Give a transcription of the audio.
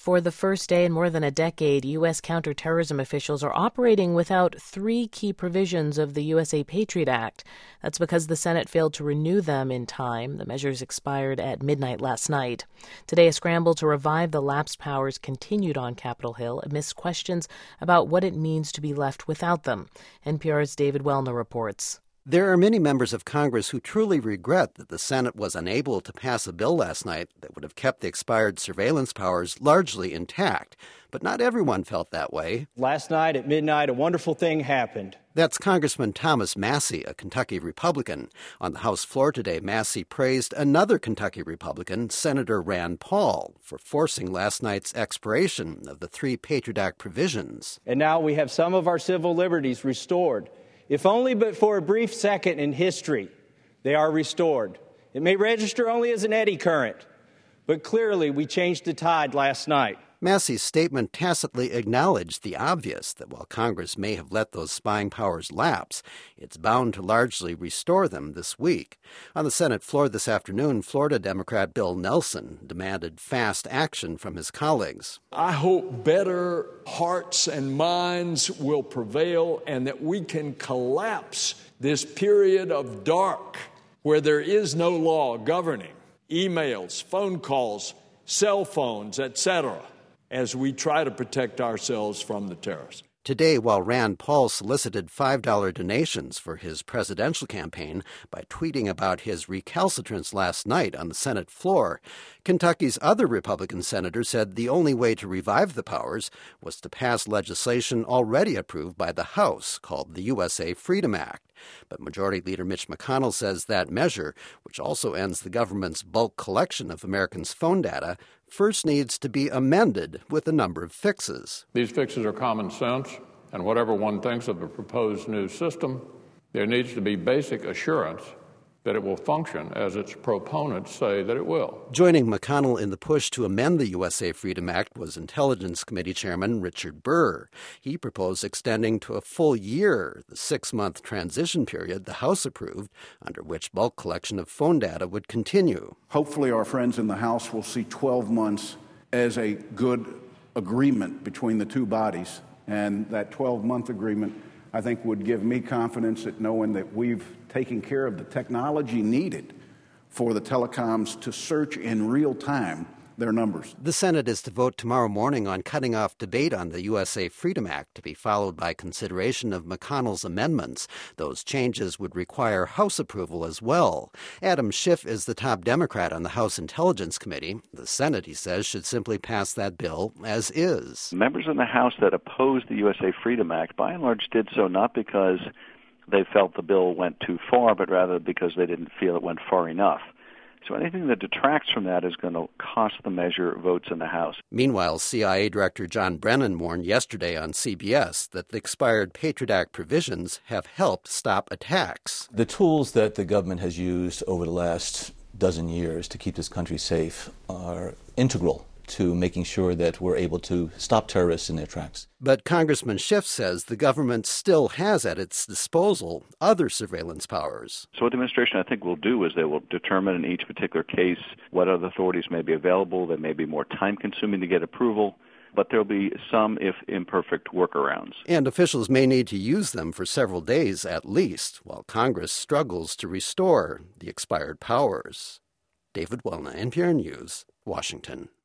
For the first day in more than a decade, U.S. counterterrorism officials are operating without three key provisions of the USA Patriot Act. That's because the Senate failed to renew them in time. The measures expired at midnight last night. Today, a scramble to revive the lapsed powers continued on Capitol Hill amidst questions about what it means to be left without them. NPR's David Wellner reports. There are many members of Congress who truly regret that the Senate was unable to pass a bill last night that would have kept the expired surveillance powers largely intact. But not everyone felt that way. Last night at midnight, a wonderful thing happened. That's Congressman Thomas Massie, a Kentucky Republican. On the House floor today, Massie praised another Kentucky Republican, Senator Rand Paul, for forcing last night's expiration of the three Patriot Act provisions. And now we have some of our civil liberties restored. If only but for a brief second in history, they are restored. It may register only as an eddy current, but clearly we changed the tide last night. Massie's statement tacitly acknowledged the obvious that while Congress may have let those spying powers lapse, it's bound to largely restore them this week. On the Senate floor this afternoon, Florida Democrat Bill Nelson demanded fast action from his colleagues. I hope better hearts and minds will prevail and that we can collapse this period of dark where there is no law governing emails, phone calls, cell phones, etc., as we try to protect ourselves from the terrorists. Today, while Rand Paul solicited $5 donations for his presidential campaign by tweeting about his recalcitrance last night on the Senate floor, Kentucky's other Republican senator said the only way to revive the powers was to pass legislation already approved by the House called the USA Freedom Act. But Majority Leader Mitch McConnell says that measure, which also ends the government's bulk collection of Americans' phone data, first needs to be amended with a number of fixes. These fixes are common sense, and whatever one thinks of the proposed new system, there needs to be basic assurance that it will function as its proponents say that it will. Joining McConnell in the push to amend the USA Freedom Act was Intelligence Committee Chairman Richard Burr. He proposed extending to a full year the 6-month transition period the House approved, under which bulk collection of phone data would continue. Hopefully our friends in the House will see 12 months as a good agreement between the two bodies, and that 12-month agreement, I think, would give me confidence that knowing that we've taken care of the technology needed for the telecoms to search in real time their numbers. The Senate is to vote tomorrow morning on cutting off debate on the USA Freedom Act, to be followed by consideration of McConnell's amendments. Those changes would require House approval as well. Adam Schiff is the top Democrat on the House Intelligence Committee. The Senate, he says, should simply pass that bill as is. Members in the House that opposed the USA Freedom Act, by and large, did so not because they felt the bill went too far, but rather because they didn't feel it went far enough. So anything that detracts from that is going to cost the measure votes in the House. Meanwhile, CIA Director John Brennan warned yesterday on CBS that the expired Patriot Act provisions have helped stop attacks. The tools that the government has used over the last dozen years to keep this country safe are integral to making sure that we're able to stop terrorists in their tracks. But Congressman Schiff says the government still has at its disposal other surveillance powers. So what the administration, I think, will do is they will determine in each particular case what other authorities may be available. They may be more time-consuming to get approval, but there will be some, if imperfect, workarounds. And officials may need to use them for several days at least, while Congress struggles to restore the expired powers. David Wellner, NPR News, Washington.